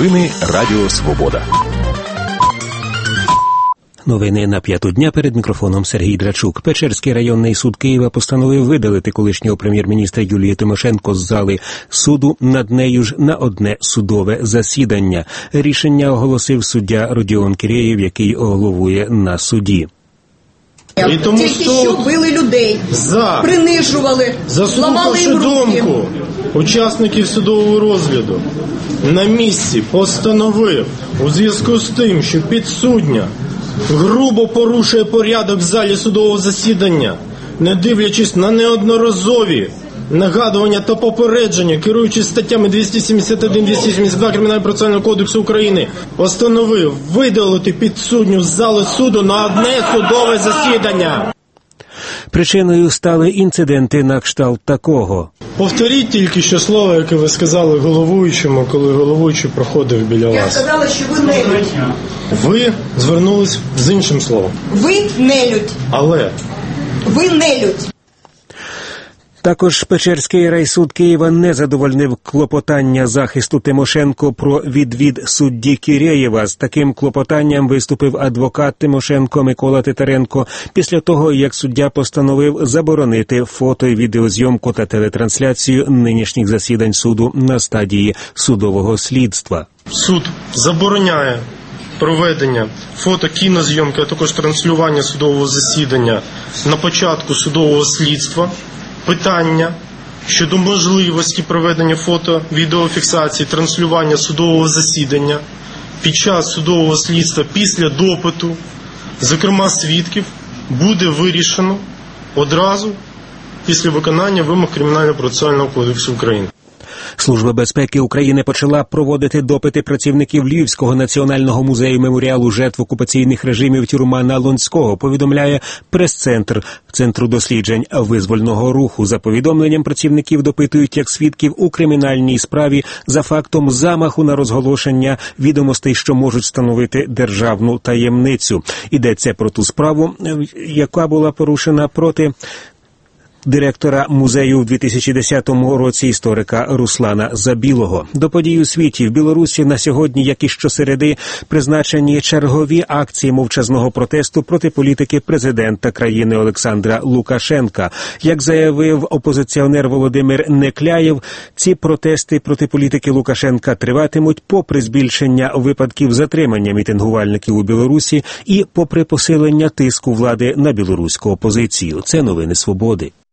Новини Радіо Свобода. Новини на 5-ту дня, перед мікрофоном Сергій Драчук. Печерський районний суд Києва постановив видалити колишнього прем'єр-міністра Юлію Тимошенко з зали суду, над нею ж на одне судове засідання. Рішення оголосив суддя Родіон Кірєєв, який головує на суді. І тому тільки що били людей, принижували, ламали їм руки. Думку учасників судового розгляду на місці постановив у зв'язку з тим, що підсудня грубо порушує порядок в залі судового засідання, не дивлячись на неодноразові нагадування та попередження, керуючись статтями 271-272 Кримінального процесуального кодексу України, постановив видалити підсудню з зали суду на одне судове засідання. Причиною стали інциденти на кшталт такого. Повторіть тільки що слово, яке ви сказали головуючому, коли головуючий проходив біля вас. Я сказала, що ви нелюдь. Ви звернулись з іншим словом. Ви нелюдь. Але? Ви нелюдь. Також Печерський райсуд Києва не задовольнив клопотання захисту Тимошенко про відвід судді Кірєєва. З таким клопотанням виступив адвокат Тимошенко Микола Титаренко після того, як суддя постановив заборонити фото- і відеозйомку та телетрансляцію нинішніх засідань суду на стадії судового слідства. Суд забороняє проведення фото-кінозйомки, а також транслювання судового засідання на початку судового слідства. Питання щодо можливості проведення фото-відеофіксації, транслювання судового засідання під час судового слідства після допиту, зокрема свідків, буде вирішено одразу після виконання вимог Кримінального процесуального кодексу України. Служба безпеки України почала проводити допити працівників Львівського національного музею меморіалу жертв окупаційних режимів Тюрмана Лонського, повідомляє прес-центр Центру досліджень визвольного руху. За повідомленням, працівників допитують як свідків у кримінальній справі за фактом замаху на розголошення відомостей, що можуть становити державну таємницю. Йдеться про ту справу, яка була порушена проти директора музею в 2010 році історика Руслана Забілого. До подій у світі в Білорусі на сьогодні, як і щосереди, призначені чергові акції мовчазного протесту проти політики президента країни Олександра Лукашенка. Як заявив опозиціонер Володимир Некляєв, ці протести проти політики Лукашенка триватимуть попри збільшення випадків затримання мітингувальників у Білорусі і попри посилення тиску влади на білоруську опозицію. Це новини Свободи.